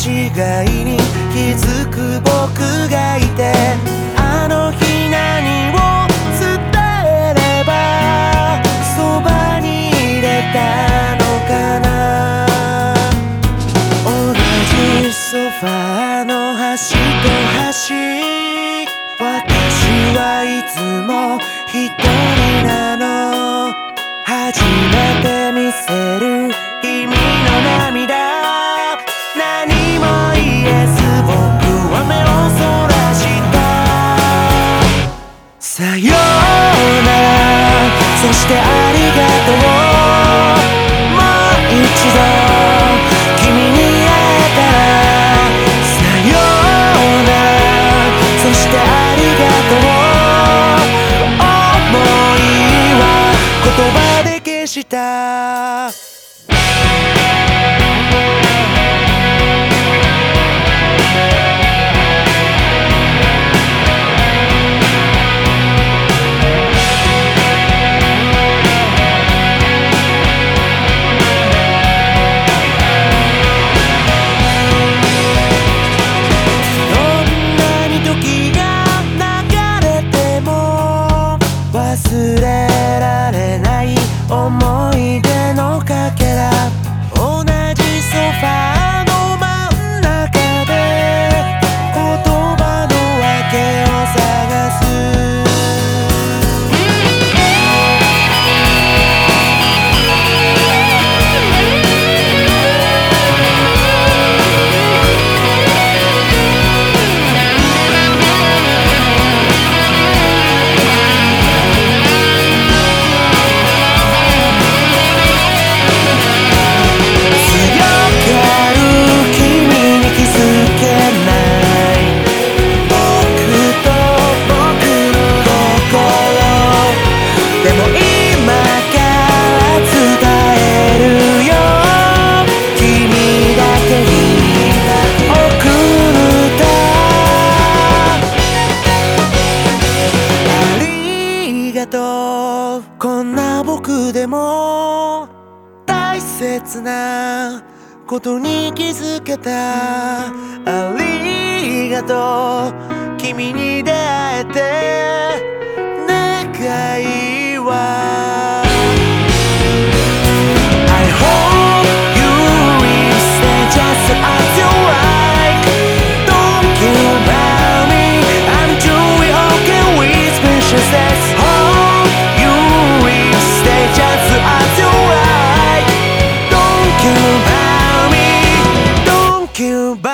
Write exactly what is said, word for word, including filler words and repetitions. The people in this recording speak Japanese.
違いに気づく僕がいて、あの日何を伝えればそばにいれたのかな。同じソファーの端と端、私はいつも一人なの。初めて見せる君の涙、何も言えず僕は目をそらした。さようなら、そしてありがとう。もう一度君に会えたら。さようなら、そしてありがとう。思いは言葉で消した。忘れられない思い出のかけら、同じソファーの真ん中で言葉の訳を探す。こんな僕でも大切なことに気づけた。ありがとう、君に出会えて。願いは I hope you will stay just as you like. Don't you mind me, I'm doing okay with special sex. Just as you like. Don't you mind me, don't you mind me.